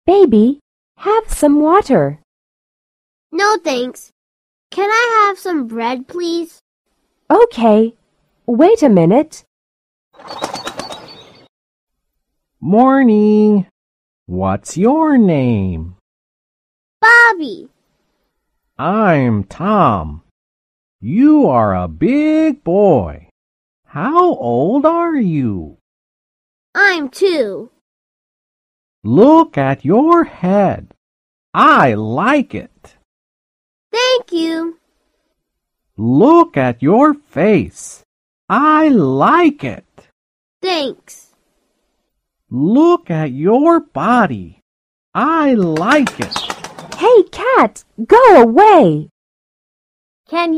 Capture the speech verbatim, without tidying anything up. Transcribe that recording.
Baby, have some water. No, thanks. Can I have some bread, please? Okay, wait a minute. Morning. What's your name? Bobby. I'm Tom. You are a big boy. How old are you? I'm two. Look at your head. I like it. Thank you. Look at your face. I like it. Thanks. Look at your body. I like it. Hey, cat, go away. Can